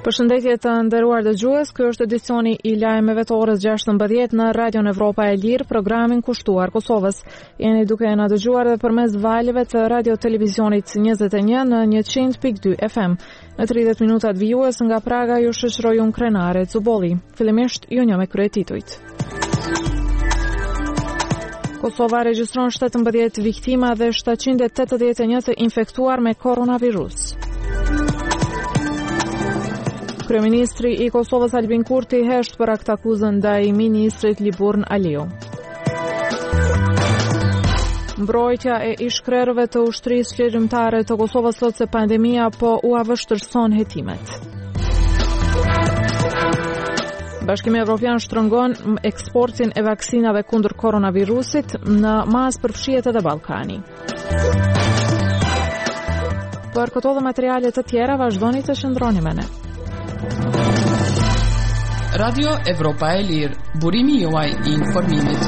Përshëndetje të nderuar dëgjues, ky është edicioni I lajmeve të orës 16 në Radion Evropa e Lirë, programin kushtuar Kosovës. Jeni duke na dëgjuar edhe përmes valëve të Radio Televizionit 21 në 100.2 FM. Në 30 minutat vijues nga Praga ju shoqëroj unë Krenare Cubolli. Fillimisht ju njoh me kryetitujt. Kosova regjistron 17 viktima dhe 781 të infektuar me koronavirus. Kryeministri I Kosovës Albin Kurti hesht për aktakuzën ndaj ministrit Liburn Aliu. Mbrojtja e ish-krerëve të ushtrisë qeverimtare të Kosovës thotë se pandemia po u avështërson hetimet. Bashkimi Evropian shtrëngon eksportin e vaksinave kundër koronavirusit, në mas përfshihet edhe Ballkani. Për këto dhe materiale të tjera vazhdoni të qëndroni me ne. Radio Evropa e Lirë, burimi juaj I informimit.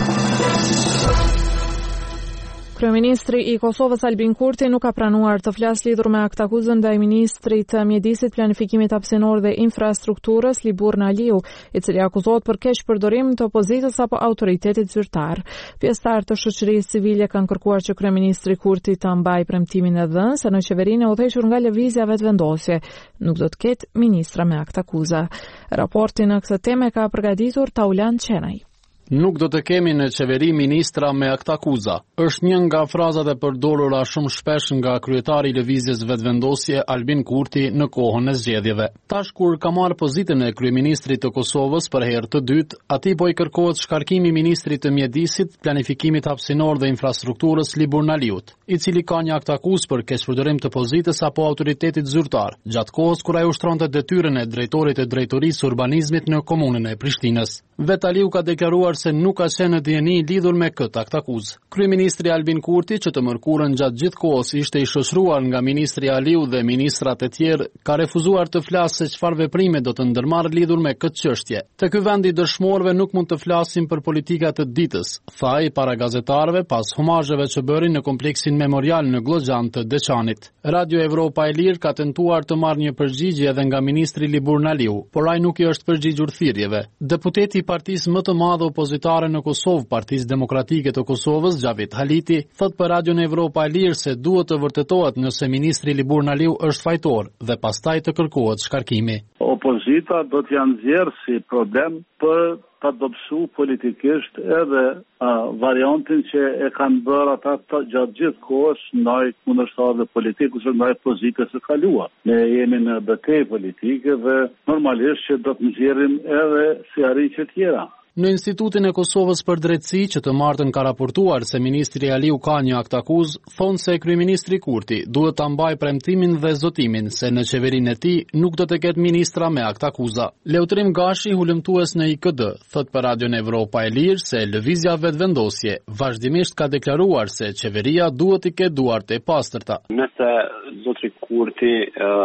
Kryeministri I Kosovës Albin Kurti nuk ka pranuar të flasë lidhur me aktakuzën ndaj ministrit të mjedisit, planifikimit hapësinor dhe infrastrukturës Liburn Aliu, I cili akuzohet për keq përdorim të opozitës apo autoritetit zyrtar. Pjesëtarë të shoqërisë civile kanë kërkuar që kryeministri Kurti ta mbajë premtimin e dhënë se në qeverinë e udhëhequr nga lëvizja vetëvendosje nuk do të ketë ministra me aktakuza. Raportin në këtë temë ka përgatitur Taulan Qenaj. Nuk do të kemi në qeveri ministra me aktakuza. Është një nga frazat e përdorura shumë shpesh nga kryetari I lëvizjes vetëvendosje Albin Kurti në kohën e zgjedhjeve. Tash kur ka marrë pozitën e kryeministrit të Kosovës për herë të dytë, atij po I kërkohet shkarkimi I ministrit të mjedisit, planifikimit hapësinor dhe infrastrukturës Liburn Aliut, I cili ka një aktakuzë për keqpërdorim të pozitës apo autoritetit zyrtar, gjatë kohës kur ai ushtronte detyrën e drejtorit të drejtorisë urbanizmit në komunën e Prishtinës. Vet Aliu ka deklaruar se nuk ka qenë në dieni lidhur me këtë aktakuzë. Kryeministri Albin Kurti, që të mërkurën gjatë gjithë kohës ishte I shoqëruar nga ministri Aliu dhe ministrat e tjerë, ka refuzuar të flasë se çfarë veprime do të ndërmarrë lidhur me këtë çështje. Te ky vend I dëshmorëve nuk mund të flasim për politikat të ditës, tha ai para gazetarëve pas humazheve që bërin në kompleksin memorial në Glogjan të Deçanit. Radio Evropa e Lirë ka tentuar të marrë një përgjigje edhe nga ministri Liburn Aliu, por ai nuk I është përgjigjur thirrjeve. Deputeti I partisë më të madhe opozitare në Kosovë, Partisë Demokratike të Kosovës, Xhavit Haliti, thot për Radion Evropa e Lirë se duhet të vërtetohet nëse ministri Liburn Aliu është fajtor dhe pastaj të kërkohet shkarkimi. Opozita do t'ja nxjerrë si problem për ta dobësu politikisht edhe variantin që e kanë bërë ata gjatë gjithë kohës ndaj kundërshtarëve politikë ose ndaj pozitës së kaluar. Ne jemi në betejë politike dhe normalisht që do të nxjerrim edhe si arritje tjera. Në Institutin e Kosovës për Drejtësi, që të martën ka raportuar se ministri Aliu ka një aktakuzë, thonë se kryeministri Kurti duhet ta mbajë premtimin dhe zotimin se në qeverinë e tij nuk do të ketë ministra me aktakuza. Leutrim Gashi, hulumtues në IKD, thot për Radion Evropa e Lirë se lëvizja vetëvendosje vazhdimisht ka deklaruar se qeveria duhet I ketë duart e pastërta. Nëse zotri Kurti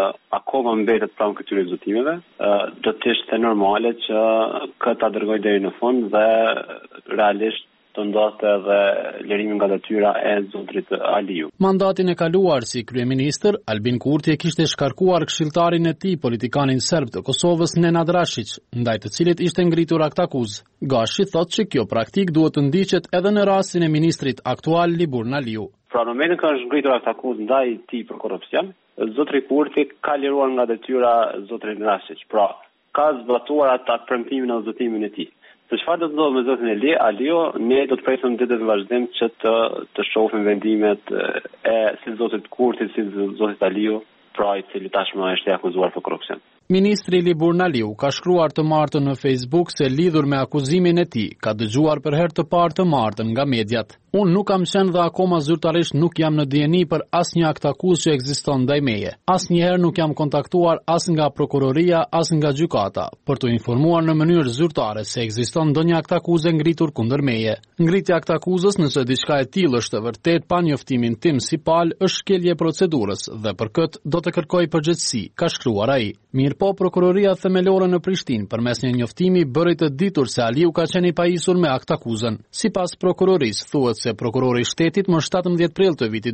akoma mbetet pranë këtyre zotimeve, do të ishte normale që këta dërgoj deri në fund dhe realisht të ndodhte edhe lërimi nga detyra e zotrit Aliu. Mandatin e kaluar si kryeministër, Albin Kurti e kishte shkarkuar këshilltarin e tij, politikanin serb të Kosovës Nenad Rashić, ndaj të cilit ishte ngritur aktakuzë. Gashi thotë që kjo praktik duhet të ndiqet edhe në rastin e ministrit aktual Liburn Aliu. Pra në momentin që është ngritur aktakuzë ndaj tij për korrupsion, zotri Kurti ka liruar nga detyra zotrin Rashić. Pra, ka zbatuar atë premtimin e zotimin e tij. Se çfarë do të ndodhë me zotin Aliu, ne do të presim ditët në vazhdim që të shohim vendimet e si zotit Kurti, si zotit Aliu, pra I cili tashmë është akuzuar për korrupsion. Ministri Liburn Aliu ka shkruar të martën në Facebook se lidhur me akuzimin e tij ka dëgjuar për herë të parë të martën nga mediat. Unë nuk kam qenë dhe akoma zyrtarisht nuk jam në dieni për asnjë aktakuzë që ekziston ndaj meje. Asnjëherë nuk jam kontaktuar as nga prokuroria, as nga gjykata për të informuar në mënyrë zyrtare se ekziston ndonjë aktakuzë ngritur kundër meje. Ngritja e aktakuzës, nëse diçka e tillë është e vërtet pa njoftimin tim si palë, është shkelje procedurës dhe për këtë do të kërkoj përgjegjësi, ka shkruar ai. Mirëpo prokuroria themelore në Prishtinë përmes një njoftimi bëri të ditur se Aliu ka qenë I pajisur me aktakuzën. Sipas prokurorisë thuhet se prokurori i shtetit më 17 prill të vitit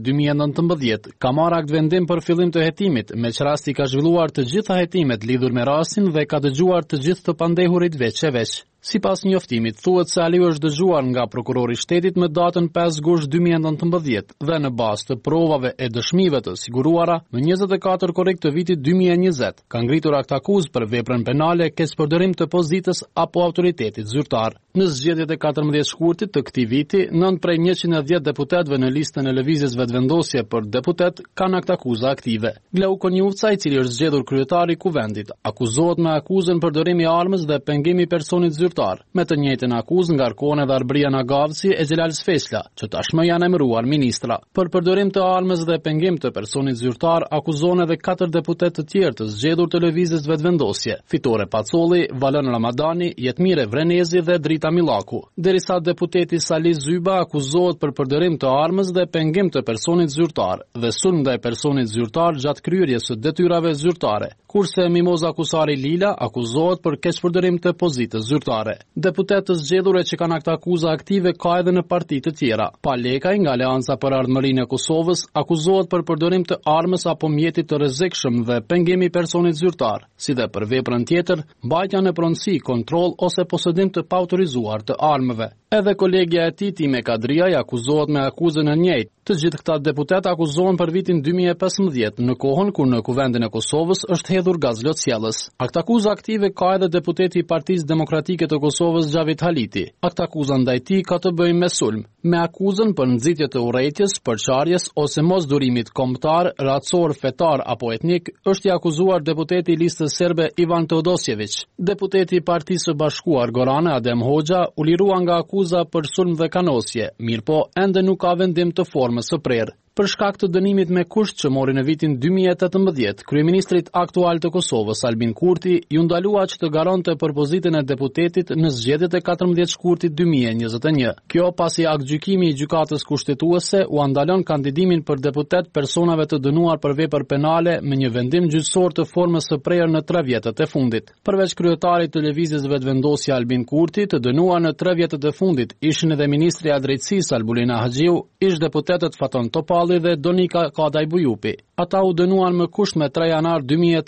2019 ka marrë akt vendim për fillim të hetimit, me që rasti ka zhvilluar të gjitha hetimet lidhur me rastin dhe ka dëgjuar të gjithë të pandehurit veç e veç. Sipas njoftimit, thuhet se Aliu është dëgjuar nga prokurori i shtetit me datën 5 gusht 2019 dhe në bazë të provave e dëshmive të siguruara, në 24 korrik të vitit 2020, ka ngritur akt akuzë për veprën penale keqpërdorim të pozitës apo autoritetit zyrtar. Në zgjedhjet e 14 shkurtit të këtij viti, 9 prej 110 deputetëve në listën e lëvizjes vetëvendosje për deputet kanë akt akuza aktive. Glau Konjuvca, i cili është zgjedhur kryetari i kuvendit, akuzohet me akuzën përdorimi i armës dhe pengimi personit zyrtar. Me të njëjtën akuzë ngarkohen edhe Arbria Nagavci e Xhelal Sfeshla, që tashmë janë emëruar ministra. Për përdorim të armës dhe pengim të personit zyrtar akuzohen edhe 4 deputet të tjerë të zgjedhur të lëvizjes vetëvendosje: Fitore Pacolli, Valon Ramadani, Jetmire Vrenezi dhe Drita Millaku. Derisa deputeti Salih Zyba akuzohet për përdorim të armës dhe pengim të personit zyrtar dhe sulm ndaj personit zyrtar gjatë kryerjes së detyrave zyrtare, kurse Mimoza Kusari Lila akuzohet për keqpërdorim të pozitës zyrtare. Deputetë të zgjedhur që kanë akt akuza aktive ka edhe në parti të tjera. Palekaj nga Aleanca për Ardhmërinë e Kosovës akuzohet për përdorim të armës apo mjetit të rrezikshëm dhe pengimi personit zyrtar, si dhe për veprën tjetër, mbajtja në pronësi, kontroll ose posedim të paautorizuar të armëve. Edhe kolegja e tij Time Kadriaj akuzohet me akuzën e njëjtë. Të gjithë këta deputet akuzohen për vitin 2015, në kohën kur në Kuvendin e Kosovës është hedhur gaz lotësjellës. Akt akuza aktive ka edhe deputeti i Partisë Demokratike të Kosovës Xhavit Haliti. Akt akuza ndaj tij ka të bëjë me sulm, me akuzën për nxitje të urrëties, përçarjes ose mosdurimit kombëtar, racor, fetar apo etnik, është i akuzuar deputeti i listës serbe Ivan Teodosjević. Deputeti i Partisë së Bashkuar Gorane Adem Hoxha u lirua nga akuza për sulm dhe kanosje, mirëpo ende nuk ka vendim të formës së prerë. Për shkak të dënimit me kusht që mori në vitin 2018, kryeministrit aktual të Kosovës Albin Kurti ju ndalua që të garonte për pozitën e deputetit në zgjedhjet e 14 shkurtit 2021. Kjo pasi aktgjykimi i gjykatës kushtetuese u ndalon kandidimin për deputet personave të dënuar për vepër penale me një vendim gjyqësor të formës së prerë në 3 vjetët e fundit. Përveç kryetarit të lëvizjes vetëvendosje Albin Kurti, të dënuar në 3 vjetët e fundit ishin edhe ministri i drejtësisë Albulina Haxhiu, ish deputetët Faton Topalli dhe Donika Kadaj Bujupi. Ata u dënuan më kusht me 3 janar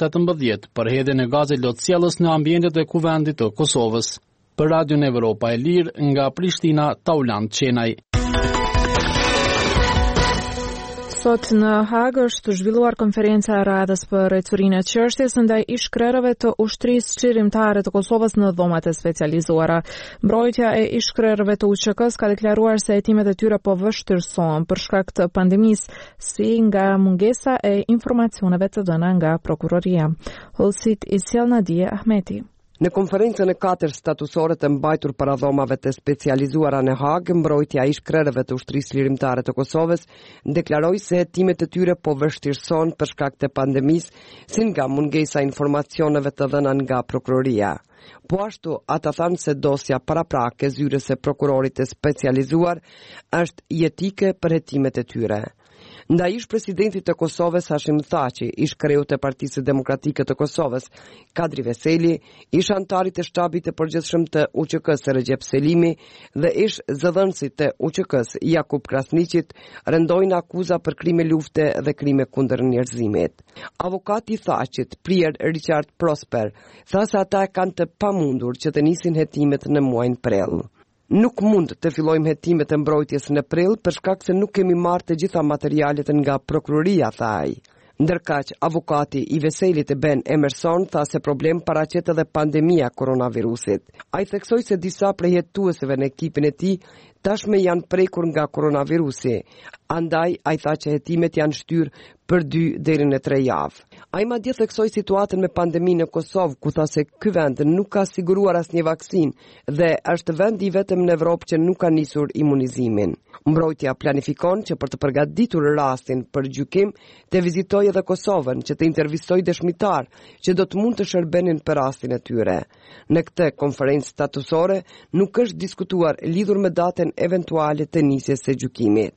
2018 për hedhjen e gazit lotësjellës në ambientet e Kuvendit të Kosovës. Për Radion Evropa e Lirë, nga Prishtina, Tauland Qenaj. Sot në Hagë është zhvilluar konferenca e radhës për ecurinë e çështjes ndaj ish-krerëve të ushtrisë çlirimtare të Kosovës në dhomat e specializuara. Mbrojtja e ish-krerëve të UÇK-s ka deklaruar se hetimet e tyre po vështirësohen për shkak të pandemisë, si nga mungesa e informacioneve të dhëna nga prokuroria. Hollësit i sjell Nadia Ahmeti. Në konferencën e 4 statusore të mbajtur para dhomave të specializuara në Hagë, mbrojtja ish-krerëve të ushtrisë çlirimtare të Kosovës deklaroi se hetimet e tyre po vështirësohen për shkak të pandemisë, si nga mungesa e informacioneve të dhëna nga prokuroria. Po ashtu, ata thanë se dosja paraprake zyres e prokurorit të specializuar është jetike për hetimet e tyre. Ndaj ish-presidentit të Kosovës Hashim Thaçi, ish-kreu të Partisë Demokratike të Kosovës Kadri Veseli, ish-antarit të shtabit të përgjithshëm të UÇK-s Recep Selimi dhe ish-zëdhënësit të UÇK-s Jakub Krasniqit rëndojnë akuza për krime lufte dhe krime kundër njerëzimit. Avokati i Thaçit, Prier Richard Prosper, tha se ata kanë të pamundur që të nisin hetimet në muajin prill. Nuk mund të fillojmë hetimet e mbrojtjes në prill për shkak se nuk kemi marrë të gjitha materialet nga prokuroria, tha ai. Ndërkaq, avokati i Veselit Ben Emerson tha se problem paraqet edhe pandemia koronavirusit. Ai theksoi se disa prej hetuesve në ekipin e tij tashmë janë prekur nga koronavirusi. Andaj, ai tha që hetimet janë shtyrë për 2 deri në 3 javë. Ai madje theksoi situatën me pandeminë në Kosovë, ku tha se ky vend nuk ka siguruar asnjë vaksinë dhe është vendi i vetëm në Evropë që nuk ka nisur imunizimin. Mbrojtja planifikon që për të përgatitur rastin për gjykim të vizitojë edhe Kosovën, që të intervistojë dëshmitar që do të mund të shërbenin për rastin e tyre. Në këtë konferencë statusore nuk është diskutuar lidhur me datën eventuale të nisjes së gjykimit.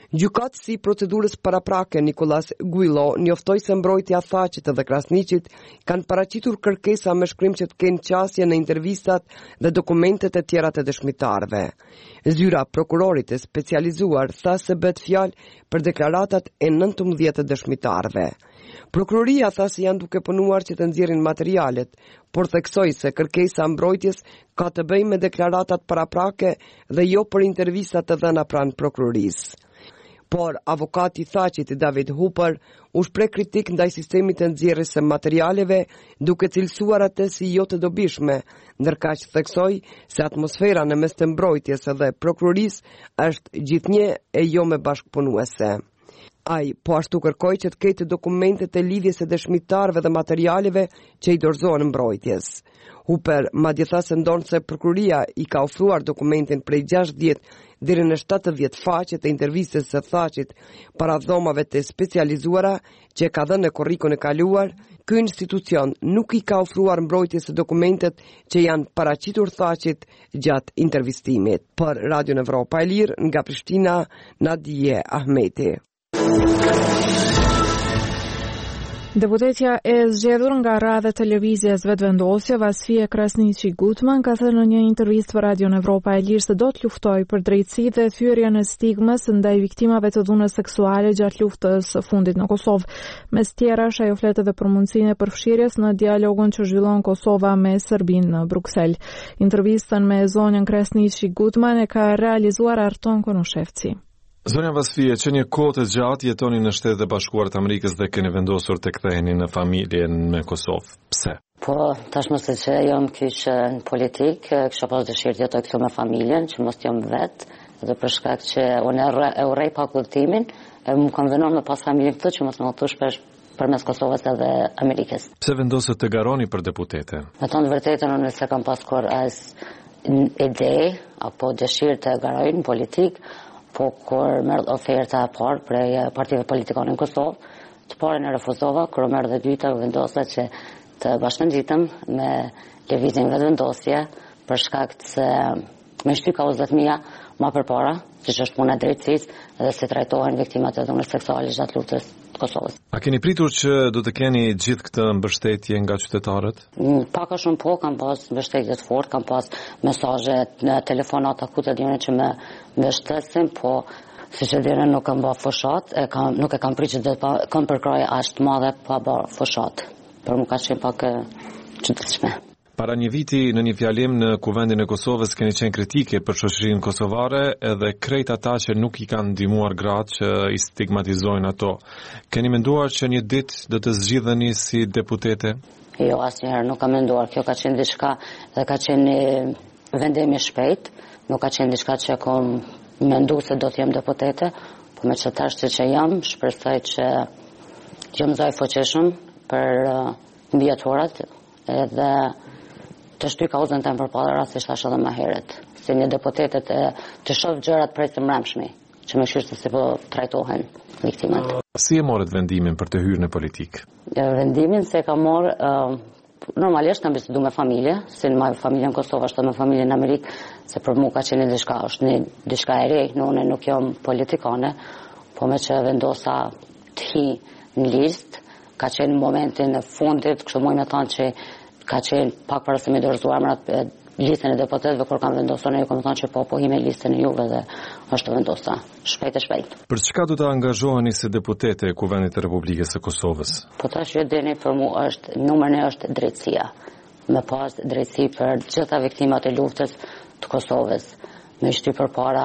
Gjykatësi i procedurës paraprake Nikolas Guilo njoftoi se mbrojtja Thaqit dhe Krasniqit kanë paraqitur kërkesa me shkrim që të kenë qasje në intervistat dhe dokumentet e tjera të dëshmitarëve. Zyra prokurorit e specializuar tha se bëhet fjalë për deklaratat e 19 të dëshmitarëve. Prokuroria tha se janë duke punuar që të nxjerrin materialet, por theksoi se kërkesa mbrojtjes ka të bëjë me deklaratat paraprake dhe jo për intervistat të dhëna pranë prokurorisë. Por avokati i Thaqit David Hooper u shpreh kritik ndaj sistemit të nxjerrjes së materialeve, duke cilësuar atë si jo të dobishme, ndërkaq theksoi se atmosfera në mes të mbrojtjes dhe prokurorisë është gjithnjë e jo me bashkëpunuese. Ai po ashtu kërkoi që të ketë dokumentet e lidhjes së dëshmitarëve dhe materialeve që i dorëzohen mbrojtjes. Hooper madje tha se ndonë se prokuroria i ka ofruar dokumentin prej 60 deri në 70 faqe të intervistës së Thaqit para dhomave të specializuara që ka dhënë në korrikun e kaluar, ky institucion nuk i ka ofruar mbrojtjes së dokumentet që janë paraqitur Thaqit gjatë intervistimit. Për Radio Evropa e Lirë nga Prishtina, Nadije Ahmeti. Deputetja e zgjedhur nga radha e televizjes Vetëvendosje, Vasfie Krasniqi Gutman, ka thënë në një intervistë për Radio Evropa e Lirë se do të luftojë për drejtësi dhe thyrjen e stigmës ndaj viktimave të dhunës seksuale gjatë luftës së fundit në Kosovë. Mes tjerash, ajo flet edhe për mundësinë e përfshirjes në dialogun që zhvillon Kosova me Serbinë në Bruksel. Intervistën me zonjën Krasniqi Gutman e ka realizuar Arton Konushevci. Zonja Vasfie, që një kohë të gjatë jetoni në Shtetet e Bashkuara të Amerikës dhe keni vendosur të ktheheni në familjen me Kosovë. Pse? Po, tashmë se që jam kyç në politikë, kisha pas dëshirë të jetoj këtu me familjen, që mos jam vetë, dhe për shkak që unë e urrej pa kuptimin, më kam vënë me pas familjen këtu që mos më thosh shpesh përmes Kosovës edhe Amerikës. Pse vendosët të garoni për deputete? Me thonë vërtetën, unë se kam pas kur as ide apo dëshirë të garoj në politikë. Po kur merr oferta e parë prej partive politikane në Kosovë, të parën e refuzova, kur merr dhe dyta vendosa që të bashkëngjitem me lëvizjen Vetëvendosje për shkak se me shty kauzat mia më përpara, siç është puna e drejtësisë dhe se trajtohen viktimat e dhunës seksuale gjatë luftës të Kosovës. A keni pritur që do të keni gjithë këtë mbështetje nga qytetarët? Pak a shumë po, kam pas mbështetje të fortë, kam pas mesazhe në telefonata ku të dinë që më mbështesin, po siç e dini nuk kam bërë fushat, nuk e kam pritur që do kam përkrahje aq të madhe pa bërë fushat. Por më ka qenë pak çuditshme. Para një viti në një fjalim në Kuvendin e Kosovës keni qenë kritike për shoqërinë kosovare edhe krejt ata që nuk i kanë ndihmuar gratë që i stigmatizojnë ato. Keni menduar që një ditë do të zgjidheni si deputete? Jo, asnjëherë nuk kam menduar. Kjo ka qenë diçka dhe ka qenë vendim i shpejt, nuk ka qenë diçka që kam menduar se do të jem deputete, por me çfarë tash që jam, shpresoj që jam zaj fuqishëm për mbijeturat edhe të shty kauzën të më përpara, si shtash edhe më herët. Si një deputete të shoh gjërat prej së mbrëmshmi, që më shyrë se si po trajtohen viktimat. Si e morët vendimin për të hyrë në politikë? Vendimin se ka marrë, normalisht kam bisedu me familje, si në familjen Kosovë, ashtu me familjen Amerikë, se për mu ka qenë diçka, është një diçka e re, unë nuk jam politikane, po me që vendosa të hi në listë, ka qenë momentin e fundit, kështu muj me thonë që ka qenë pak para se me dorëzuar listën e deputetëve, kur kam vendosur ne, kam thënë që po hi me listën e juve dhe është vendosa shpejt e shpejt. Për çka do të angazhoheni si deputete e Kuvendit të Republikës së Kosovës? Po tash ju dini, për mua është numër 1 është drejtësia. Me pas drejtësi për të gjitha viktimat e luftës të Kosovës. Me shty përpara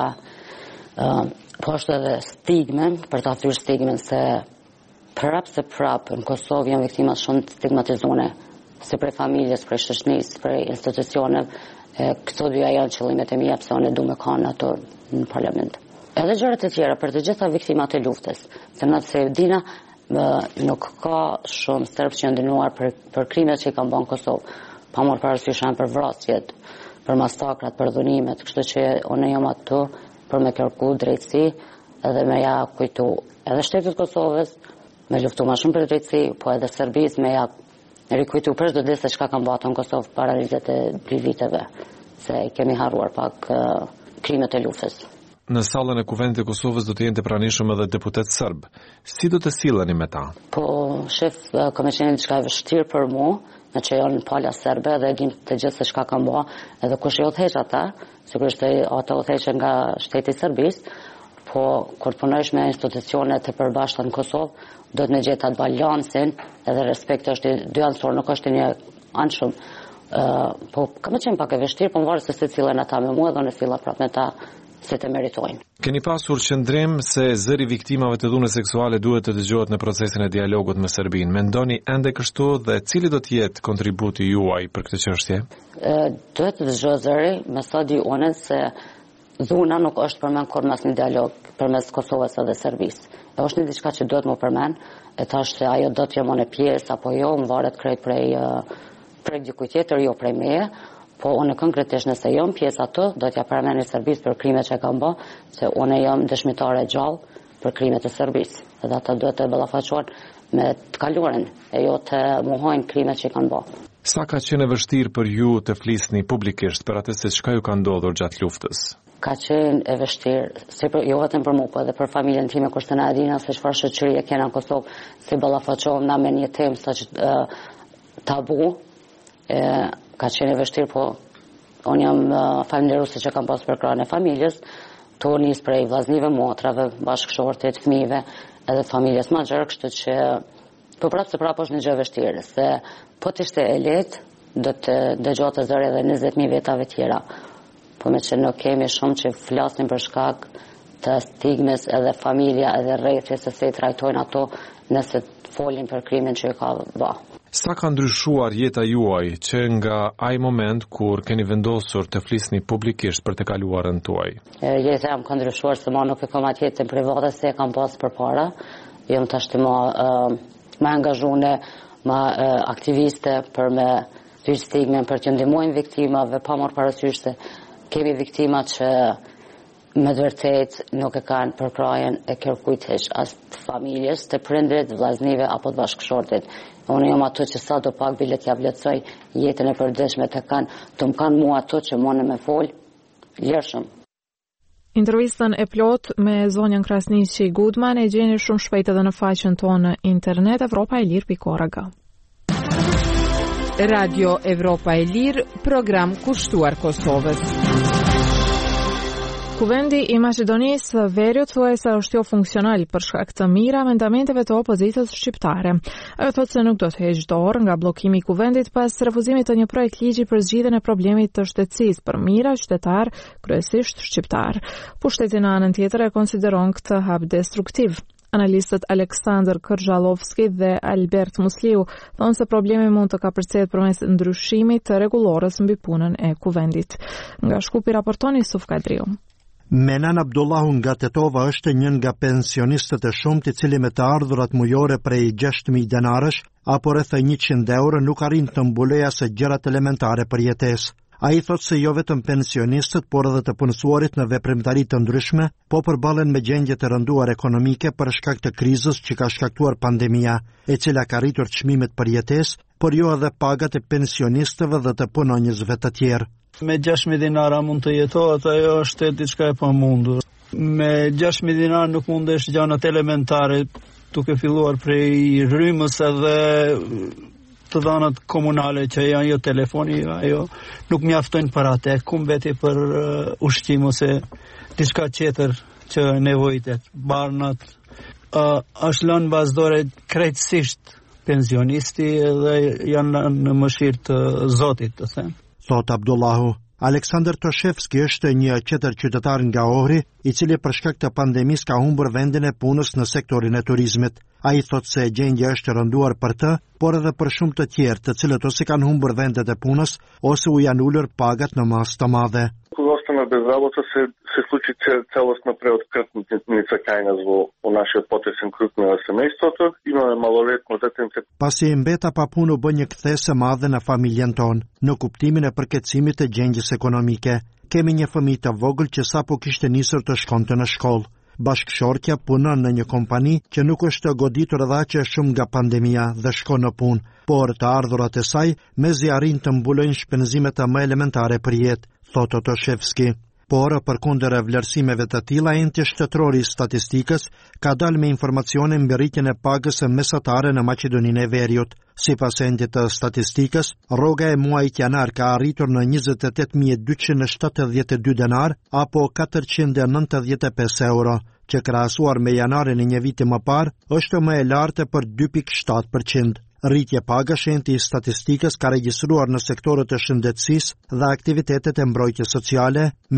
po ashtu edhe stigmen, për ta thyrë stigmen se prap në Kosovë janë viktimat shumë stigmatizuar. Si prej familjes, prej shoqërisë, prej institucioneve, këto dyja janë qëllimet e mia pse unë du me kanë ato në parlament. Edhe gjërat e tjera për të gjitha viktimat e luftës, se natë se dina nuk ka shumë serb që janë dënuar për krimet që i kanë bën Kosovë, pa marrë parasysh për vrasjet, për masakrat, për dhunimet, kështu që unë jam aty për me kërku drejtësi edhe me ja kujtu edhe shtetit Kosovës, me luftu më shumë për drejtësi, po edhe Serbisë me ja rikujtu për çdo ditë se çka kanë bërë në Kosovë para 23 viteve, se kemi harruar pak krimet e luftës. në sallën e Kuvendit të Kosovës do të jenë të pranishëm edhe deputet serb. Si do të silleni me ta? Po, shef, ka me qenë diçka e vështirë për mu, në që janë palja serbe dhe dim të gjithë se shka kam bua, edhe kush jo të heq ata, sigurisht ata u theqe nga shteti serbisë, po kur punojsh me institucione të përbashkëta në Kosovë, do të në gjetë atë balansin, edhe respekti është dy anësor, nuk është një anë shumë. Po ka me qenë pak e vështirë, po më varë se cilën ata me mua dhe në silla prapë me ta se të meritojnë. Keni pasur qëndrim se zëri viktimave të dhunës seksuale duhet të dëgjohet në procesin e dialogut me Serbinë. Mendoni ende kështu dhe cili do të jetë kontributi juaj për këtë çështje? Duhet të dëgjohet zëri, me sa di unë se dhuna nuk është përmend kur mas një dialog përmes Kosovës edhe Serbisë. Është një diçka që duhet më përmend, e tash se ajo do të jemon e pjesë apo jo, më varet krejt prej dikujt tjetër, jo prej meje. Po unë konkretisht nëse jam pjesë ato, do t'ja përmendë Serbisë për krimet që kam bë, se unë jam dëshmitare e gjallë për krimet e Serbisë. Edhe ata duhet të ballafaqohen me të kaluarën, e jo të mohojnë krimet që kanë bë. Sa ka qenë e vështirë për ju të flisni publikisht për atë se çka ju ka ndodhur gjatë luftës? Ka qenë e vështirë, jo vetëm për mua, po edhe për familjen time, kurse na e dina se çfarë shoqërie kena në Kosovë, si ballafaqohem na me një temë sa tabu. Ka qenë e vështirë, po unë jam falënderuese që kam pasur për krahun e familjes, to nis prej vllaznive, motrave, bashkëshortit, fëmijëve, edhe familjes më gjerë, kështu që po prapë është një gjë e vështirë, se po të ishte e lehtë, do të dëgjote zëri edhe 20.000 vetave tjera. Po me që nuk kemi shumë që flasin për shkak të stigmes edhe familja edhe rrethje se se i trajtojnë ato nëse folin për krimin që ka bë. Sa ka ndryshuar jeta juaj që nga ai moment kur keni vendosur të flisni publikisht për të kaluarën tuaj? Jeta jam ka ndryshuar se ma nuk e kam atë jetën private se e kam pas përpara. Jam tash më angazhuar, më aktiviste për me hyj stigmen, për të ndihmuar viktimave, pa marrë parasysh se kemi viktima që me vërtet nuk e kanë përkrajen e kërkujt hiç, as të familjes, të prindrit, vllaznive apo të bashkëshortit. Unë jam ato që sa do pak bilet ja vlerësoj jetën e përditshme të më kanë mua ato që mëne me fol lirshëm. Intervistën e plot me zonjën Krasniqi Gudman e gjeni shumë shpejt edhe në faqen tonë internet evropaelir.org. Radio Evropa e Lirë, program kushtuar Kosovës. Kuvendi i Maqedonisë Veriut thuajse është jo funksional për shkak të mirë amendamenteve të opozitës shqiptare. Ajo thotë se nuk do të heqë dorë nga bllokimi i kuvendit pas refuzimit të një projekt ligji për zgjidhjen e problemit të shtetësisë për mira qytetar, kryesisht shqiptar. Pushteti në anën tjetër e konsideron këtë hap destruktiv. Analistët Aleksandr Kërxhallovski dhe Albert Musliu thonë se problemi mund të kapërcehet përmes ndryshimit të rregullores mbi punën e kuvendit. Nga Shkupi raporton Yusuf Kadriu. Menan Abdullahu nga Tetova është një nga pensionistët e shumt i cili me të ardhurat mujore prej 6.000 denarësh apo rreth 100 euro nuk arrin të mbulojë as gjërat elementare për jetesë. Ai thotë se jo vetëm pensionistët, por edhe të punësuarit në veprimtari të ndryshme po përballen me gjendje të rënduar ekonomike për shkak të krizës që ka shkaktuar pandemia, e cila ka rritur çmimet për jetesë, por jo edhe pagat e pensionistëve dhe të punonjësve të tjerë. Me 6.000 dinara mund të jetohet, ajo është diçka e pamundur. Me 6.000 dinara nuk mundesh gjanat elementare, duke filluar prej rrymës edhe të dhanat komunale që janë jo telefoni, ajo nuk mjaftojnë për atë, ku mbeti për ushqim ose diçka tjetër që nevojitet. Barnat është lënë bazdore krejtësisht pensionisti dhe janë në mëshirë të Zotit, të them. Thot Abdullahu. Aleksandr Toshevski është një tjetër qytetar nga Ohri, i cili për shkak të pandemisë ka humbur vendin e punës në sektorin e turizmit. Ai thotë se gjendja është rënduar për të, por edhe për shumë të tjerë, të cilët ose kanë humbur vendet e punës, ose u janë ulur pagat në masë të madhe. Остана без работа се случи целостна преоткрътница у нашия потесен круг на семейството. Имаме малолетно детенце. Pasi mbeta pa punë u bë një kthesë e madhe në familjen tonë, në kuptimin e përkeçimit të gjendjes ekonomike. Kemi një fëmijë të vogël që sapo kishte nisur të shkonte në shkollë. Bashkëshortja punon në një kompani që nuk është goditur edhe aq shumë nga pandemia dhe shkon në punë, por të ardhurat e saj mezi arrin të mbulojnë shpenzimet më elementare për jetë, thotë Toshevski. por përkundër vlerësimeve të tilla, enti shtetëror i statistikës ka dalë me informacione mbi rritjen e pagës mesatare në Maqedoninë e Veriut. Sipas endit të statistikës, rroga e muajit janar ka arritur në 28.272 denar apo 495 euro, që krahasuar me janarin e një viti më parë, është më e lartë për 2.7%. Rritje pagash enti i statistikës ka regjistruar në sektorët e shëndetësisë dhe aktivitetet e mbrojtjes sociale me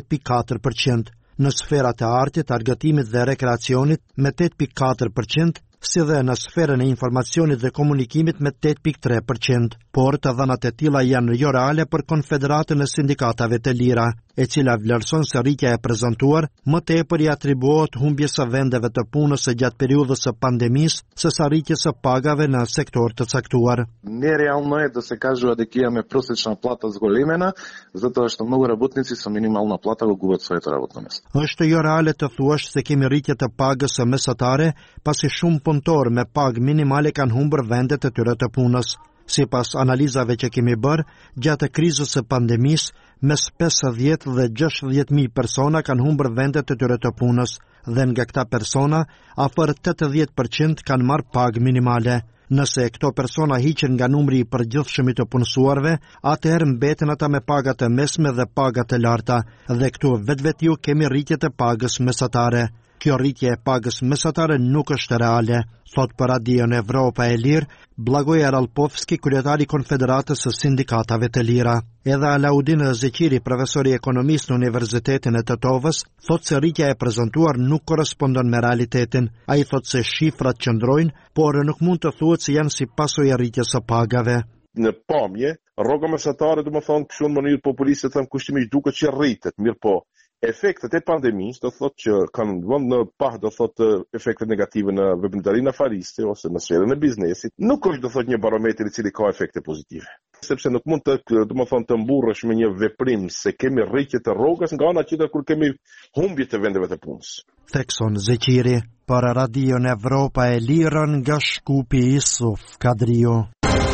12.4%, në sferat e artit, argëtimit dhe rekreacionit me 8.4%, si dhe në sferën e informacionit dhe komunikimit me 8.3%, por të dhënat e tilla janë jo reale për Konfederatën e Sindikatave të Lira, e cila vlerëson se rritja e prezantuar më tepër i atribuohet humbjes së vendeve të punës së gjatë periudhës së pandemisë, sesa rritjes së pagave në sektor të caktuar. Нереално е да се кажува дека имаме просечна плата зголемена, затоа што многу работници со минимална плата го губат своето работно место. Është jo reale të thuash se kemi rritje të pagës së mesatare, pasi shumë punëtorë me pagë minimale kanë humbur vendet e tyre të punës. Sipas analizave që kemi bërë, gjatë krizës së pandemisë, mes 50 dhe 60.000 persona kanë humbur vendet e tyre të punës, dhe nga këta persona, afër 80% kanë marrë pagë minimale. Nëse këto persona hiqen nga numri i përgjithshëm të punësuarve, atëherë mbeten ata me pagat e mesme dhe pagat e larta, dhe këtu vetvetiu kemi rritje të pagës mesatare. Kjo rritje e pagës mesatare nuk është reale, thot për Radion Evropa e Lirë Blagoj Aralpovski, kryetari Konfederatës së Sindikatave të Lira. Edhe Alaudin Zeqiri, profesor i ekonomisë në Universitetin e Tetovës, thot se rritja e prezantuar nuk korrespondon me realitetin. Ai thot se shifrat qëndrojnë, por nuk mund të thuhet se janë si pasojë e rritjes së pagave. Në pamje, rroga mesatare, domethënë kështu në mënyrë populiste them kushtimisht duket që rritet, mirë po. Efektet e pandemisë do thotë që kanë vënë në pah do thotë efekte negative në veprimtarinë afariste ose në sferën e biznesit. Nuk është do thotë një barometër i cili ka efekte pozitive. Sepse nuk mund të domethënë të mburrësh me një veprim se kemi rritje të rrogës nga ana tjetër kur kemi humbje të vendeve të punës. Thekson Zeqiri për Radion Evropa e Lirë nga Shkupi Isuf Kadrio.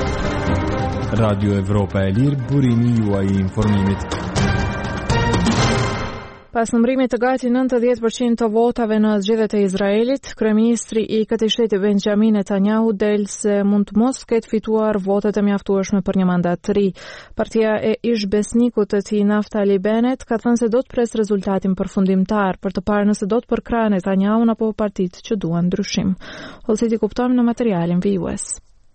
Radio Evropa e Lirë, burimi juaj i informimit. Pas numërimit të gati 90% të votave në zgjedhjet e Izraelit, kryeministri i këtij shteti Benjamin Netanyahu del se mund të mos ketë fituar votet e mjaftueshme për një mandat të ri. Partia e ish-besnikut të tij Naftali Bennett ka thënë se do të pres rezultatin përfundimtar për të parë nëse do të përkrahë Netanyahun apo partitë që duan ndryshim. Ose ti kuptojmë në materialin vijues.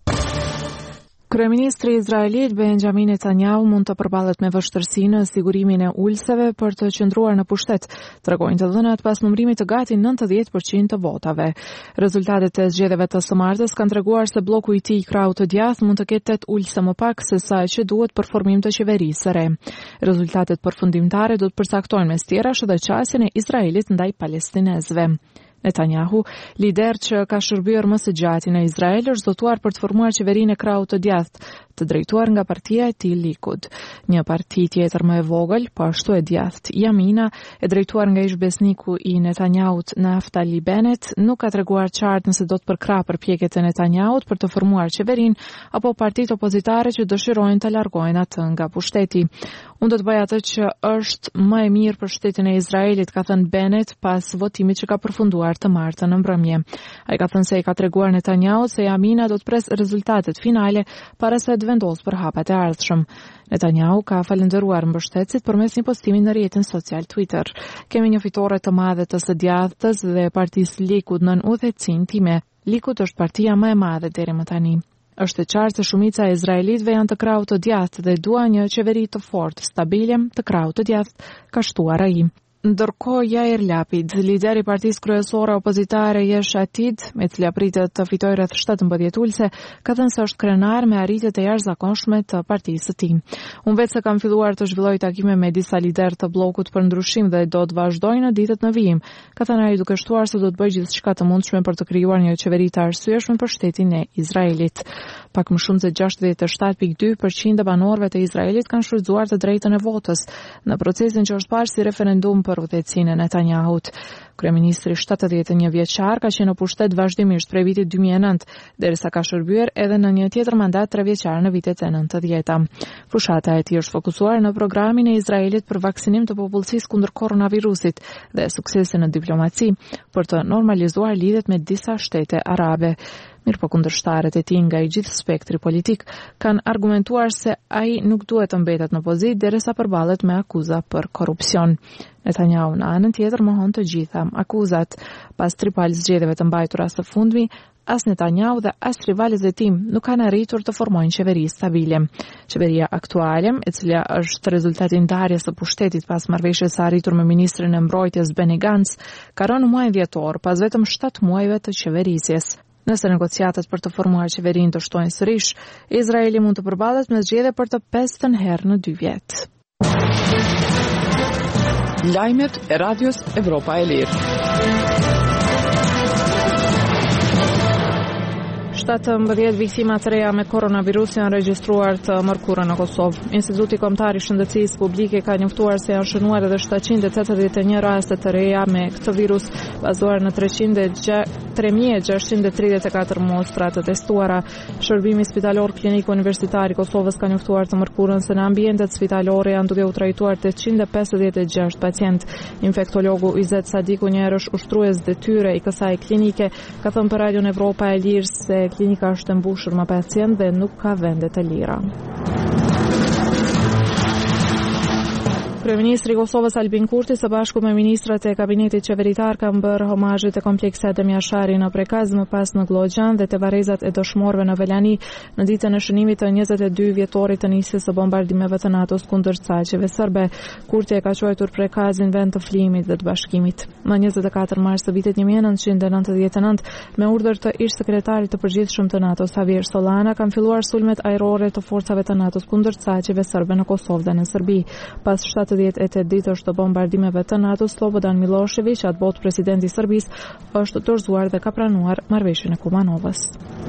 Kryeministri izraelit Benjamin Netanyahu mund të përballet me vështirësi në sigurimin e ulseve për të qëndruar në pushtet, tregojnë të dhënat pas numërimit të gati 90% të votave. Rezultatet e zgjedhjeve të së martës kanë treguar se bloku i tij i krahut të djathtë mund të ketë 8 ulse më pak se sa që duhet për formim të qeverisë së re. Rezultatet përfundimtare do të përcaktojnë mes tjerash edhe qasjen e Izraelit ndaj palestinezëve. Netanyahu, lider që ka shërbyer më së gjati në Izrael, është zotuar për të formuar qeverinë e krahut të djathtë, të drejtuar nga partia e tij Likud. Një parti tjetër më e vogël, po ashtu e djathtë, Yamina, e drejtuar nga ish-besniku i Netanyahut Naftali Bennett, nuk ka treguar qartë nëse do të përkrahë përpjekjet e Netanyahut për të formuar qeverinë apo partitë opozitare që dëshirojnë të largojnë atë nga pushteti. Unë do të bëj atë që është më e mirë për shtetin e Izraelit, ka thënë Bennett pas votimit që ka përfunduar të martën në mbrëmje. Ai ka thënë se i ka treguar Netanyahut se Yamina do të pres rezultatet finale para se të vendosë për hapat e ardhshëm. Netanyahu ka falendëruar mbështetësit përmes një postimi në rrjetin social Twitter. Kemi një fitore të madhe të së djathtës dhe partisë Likud nën udhëhecin time. Likud është partia më e madhe deri më tani. Është e qartë se shumica e izraelitëve janë të krahut të djathtë dhe dua një qeveri të fortë, stabile, të krahut të djathtë, ka shtuar ai. Ndërkohë Yair Lapid, lideri i partisë kryesore opozitare Yesh Atid, me cila pritet të fitojë rreth 17 ulse, ka thënë se është krenar me arritjet e jashtëzakonshme të partisë së tij. Unë vetë se kam filluar të zhvilloj takime me disa liderë të bllokut për ndryshim dhe do të vazhdoj në ditët në vijim, ka thënë ai duke shtuar se do të bëjë gjithçka të mundshme për të krijuar një qeveri të arsyeshme për shtetin e Izraelit. Pak më shumë se 67.2% e banorëve të Izraelit kanë shfrytzuar të drejtën e votës në procesin që është parë si referendum për udhëhecimin e Netanyahut. Kryeministri 71 vjeçar ka qenë në pushtet vazhdimisht prej vitit 2009, derisa ka shërbyer edhe në një tjetër mandat 3 vjeçar në vitet e 90-ta. Fushata e tij është fokusuar në programin e Izraelit për vaksinim të popullsisë kundër koronavirusit dhe suksesin në diplomaci për të normalizuar lidhjet me disa shtete arabe. Mirëpo kundërshtarët e tij nga i gjithë spektri politik kanë argumentuar se ai nuk duhet të mbetet në pozitë derisa përballet me akuza për korrupsion. Netanyahu në anën tjetër mohon të gjitha akuzat. Pas 3 palë zgjedhjeve të mbajtura së fundmi, as Netanyahu dhe as rivalët e tij nuk kanë arritur të formojnë qeveri stabile. Qeveria aktuale, e cila është rezultati i ndarjes së pushtetit pas marrëveshjes së arritur me ministrin e mbrojtjes Benny Gantz, ka rënë muajin dhjetor pas vetëm 7 muajve të qeverisjes. Nëse negociatat për të formuar qeverinë të shtojnë sërish, Izraeli mund të përballet me zgjedhje për të 5. herë në 2 vjet. Lajmet e Radios Evropa e Lirë. 17 viktima të reja me koronavirus janë regjistruar të mërkurën në Kosovë. Instituti Kombëtar i Shëndetësisë Publike ka njoftuar se janë shënuar edhe 781 raste të reja me këtë virus, bazuar në 3634 mostra të testuara. Shërbimi spitalor klinik universitar i Kosovës ka njoftuar të mërkurën se në ambientet spitalore janë duke u trajtuar 856 pacient. Infektologu Izet Sadiku, një herësh ushtrues detyre i kësaj klinike, ka thënë për Radion Evropa e Lirë se klinika është e mbushur me pacient dhe nuk ka vende të lira. Kryeministri i Kosovës Albin Kurti së bashku me ministrat e kabinetit qeveritar kanë bërë homazhe te kompleksi Adem Jashari në Prekaz, më pas në Glogjan dhe te varrezat e dëshmorëve në Velani në ditën e shënimit të 22 vjetorit të nisjes së bombardimeve të NATO-s kundër saqeve serbe. Kurti e ka quajtur Prekazin vend të flimit dhe të bashkimit. Në 24 mars të vitit 1999, me urdhër të ish sekretarit të përgjithshëm të NATO-s Javier Solana, kanë filluar sulmet ajrore të forcave të NATO-s kundër saqeve serbe në Kosovë dhe në Serbi. Pas 78 ditësh të bombardimeve të NATO, Slobodan Milošević, atë botë presidenti i Serbisë, është dorëzuar dhe ka pranuar marrëveshjen e Kumanovës.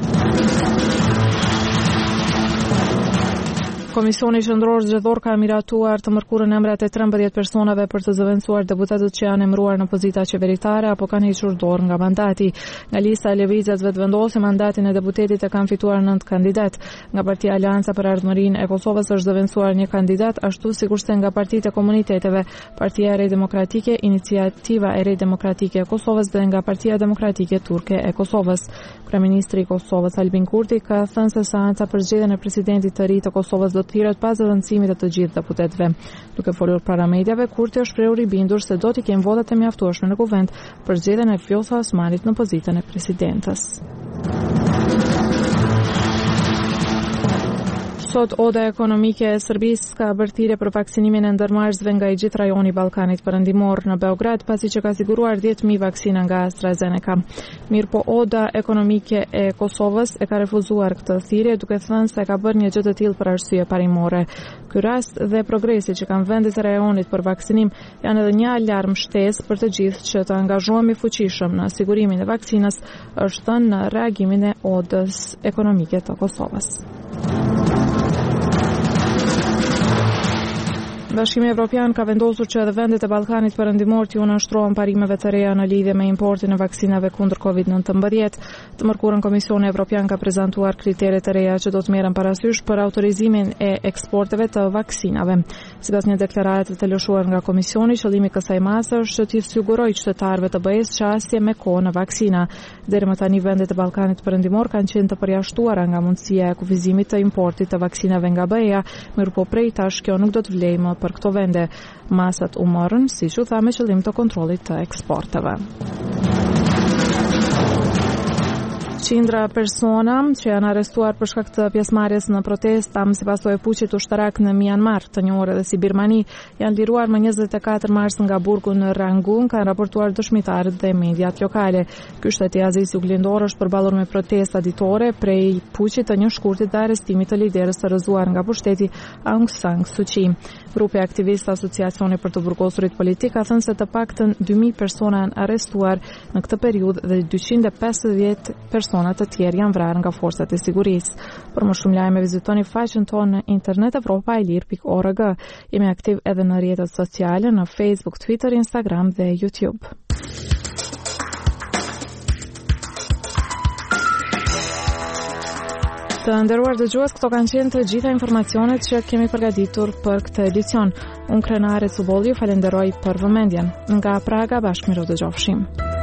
Komisioni Qendror Zgjedhor ka miratuar të mërkurën emrat e 13 personave për të zëvendësuar deputetët që janë emëruar në pozita qeveritare apo kanë hequr dorë nga mandati. Nga lista e lëvizjes vetëvendosje mandatin e deputetit e kanë fituar 9 kandidat. Nga Partia Aleanca për Ardhmërinë e Kosovës është zëvendësuar 1 kandidat, ashtu sikurse nga partitë e komuniteteve, Partia e Re Demokratike, Iniciativa e Re Demokratike e Kosovës dhe nga Partia Demokratike Turke e Kosovës. Kryeministri i Kosovës Albin Kurti ka thënë se seanca për zgjedhjen e presidentit të ri të Kosovës do të thirret pas zëvendësimit të gjithë deputetëve. Duke folur para mediave, Kurti është shprehur i bindur se do t'i kenë votat e mjaftueshme në kuvent për zgjedhjen e Vjosa Osmanit në pozitën e presidentës. Sot Oda Ekonomike e Serbisë ka bërë thirrje për vaksinimin e ndërmarrësve nga i gjithë rajoni i Ballkanit Perëndimor në Beograd, pasi që ka siguruar 10.000 vaksina nga AstraZeneca. Mirëpo Oda Ekonomike e Kosovës e ka refuzuar këtë thirrje, duke thënë se ka bërë një gjë të tillë për arsye parimore. Ky rast dhe progresi që kanë vendet e rajonit për vaksinim janë edhe një alarm shtesë për të gjithë që të angazhohemi fuqishëm në sigurimin e vaksinës, është thënë në reagimin e Odës Ekonomike të Kosovës. Bashkimi Evropian ka vendosur që edhe vendet e Ballkanit Perëndimor t'u nënshtrohen parimeve të reja në lidhje me importin e vaksinave kundër COVID-19. Të mërkurën Komisioni Evropian ka prezantuar kriteret të reja që do të merren parasysh për autorizimin e eksporteve të vaksinave. Sipas një deklarate të lëshuar nga Komisioni, qëllimi i kësaj mase është që t'i sigurojë qytetarëve të BE-s qasje me kohë në vaksina. Deri më tani vendet e Ballkanit Perëndimor kanë qenë të përjashtuara nga mundësia e kufizimit të importit të vaksinave nga BE-ja, mirëpo prej tash kjo nuk do të vlejë më për këto vende. Masat u morën, siç u tha, me qëllim të kontrollit të eksporteve. Qindra persona që janë arrestuar për shkak të pjesëmarrjes në protesta sipas fuqit ushtarak në Myanmar, të njohur edhe si Birmani, janë liruar më 24 mars nga burgu në Rangoon, kanë raportuar dëshmitarët dhe mediat lokale. Ky shteti azis juglindor është përballur me protesta ditore prej fuqit të një shkurtit të arrestimit të liderës së rrëzuar nga pushteti Aung San Suu Kyi. Grupi aktivist Asociacioni për të burgosurit politik ka thënë se të paktën 2000 persona janë arrestuar në këtë periudhë dhe 250 persona persona të tjerë janë vrarë nga forcat e sigurisë. Për më shumë lajme vizitoni faqen tonë në internet evropailir.org. Jemi aktiv edhe në rrjetet sociale në Facebook, Twitter, Instagram dhe YouTube. Të nderuar dëgjues, këto kanë qenë të gjitha informacionet që kemi përgatitur për këtë edicion. Unë Krenare Cubolli ju falenderoj për vëmendjen. Nga Praga, bashkë miro dëgjofshim.